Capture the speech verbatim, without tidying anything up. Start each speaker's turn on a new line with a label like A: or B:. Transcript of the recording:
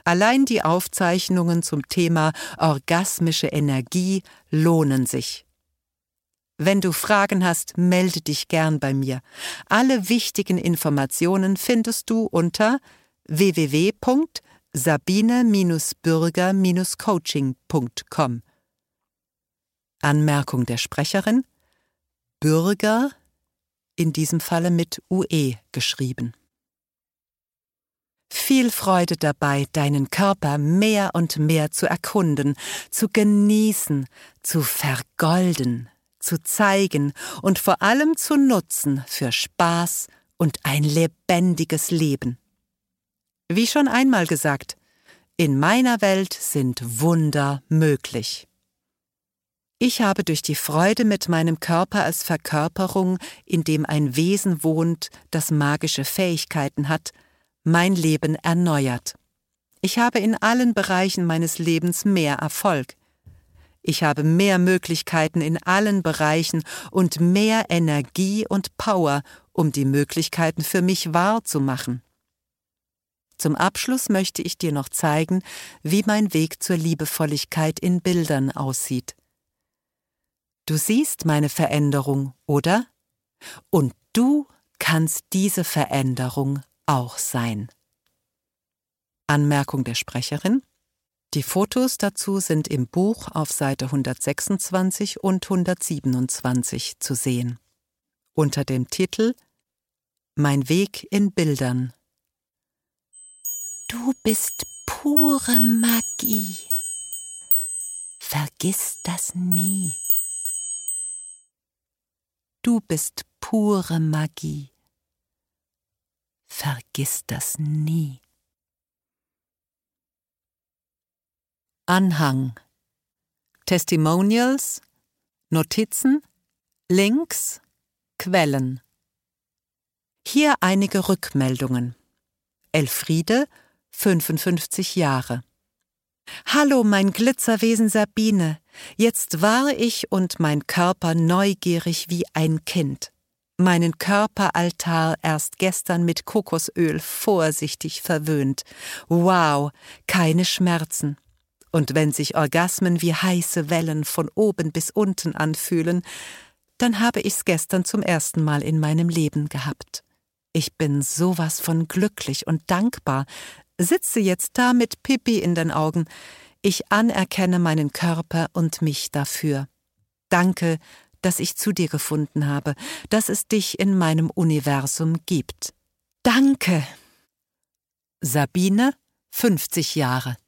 A: Allein die Aufzeichnungen zum Thema orgasmische Energie lohnen sich. Wenn du Fragen hast, melde dich gern bei mir. Alle wichtigen Informationen findest du unter w w w punkt sabine bürger coaching punkt com. Anmerkung der Sprecherin: Bürger, in diesem Falle mit U E geschrieben. Viel Freude dabei, deinen Körper mehr und mehr zu erkunden, zu genießen, zu vergolden, zu zeigen und vor allem zu nutzen für Spaß und ein lebendiges Leben. Wie schon einmal gesagt, in meiner Welt sind Wunder möglich. Ich habe durch die Freude mit meinem Körper als Verkörperung, in dem ein Wesen wohnt, das magische Fähigkeiten hat, mein Leben erneuert. Ich habe in allen Bereichen meines Lebens mehr Erfolg. Ich habe mehr Möglichkeiten in allen Bereichen und mehr Energie und Power, um die Möglichkeiten für mich wahrzumachen. Zum Abschluss möchte ich dir noch zeigen, wie mein Weg zur Liebevolligkeit in Bildern aussieht. Du siehst meine Veränderung, oder? Und du kannst diese Veränderung auch sein. Anmerkung der Sprecherin: Die Fotos dazu sind im Buch auf Seite hundertsechsundzwanzig und hundertsiebenundzwanzig zu sehen. Unter dem Titel Mein Weg in Bildern.
B: Du bist pure Magie. Vergiss das nie.
A: Du bist pure Magie. Vergiss das nie. Anhang: Testimonials, Notizen, Links, Quellen. Hier einige Rückmeldungen. Elfriede, fünfundfünfzig Jahre. Hallo, mein Glitzerwesen Sabine. Jetzt war ich und mein Körper neugierig wie ein Kind. Meinen Körperaltar erst gestern mit Kokosöl vorsichtig verwöhnt. Wow, keine Schmerzen. Und wenn sich Orgasmen wie heiße Wellen von oben bis unten anfühlen, dann habe ich's gestern zum ersten Mal in meinem Leben gehabt. Ich bin sowas von glücklich und dankbar, sitze jetzt da mit Pipi in den Augen. Ich anerkenne meinen Körper und mich dafür. Danke, dass ich zu dir gefunden habe, dass es dich in meinem Universum gibt. Danke! Sabine, fünfzig Jahre.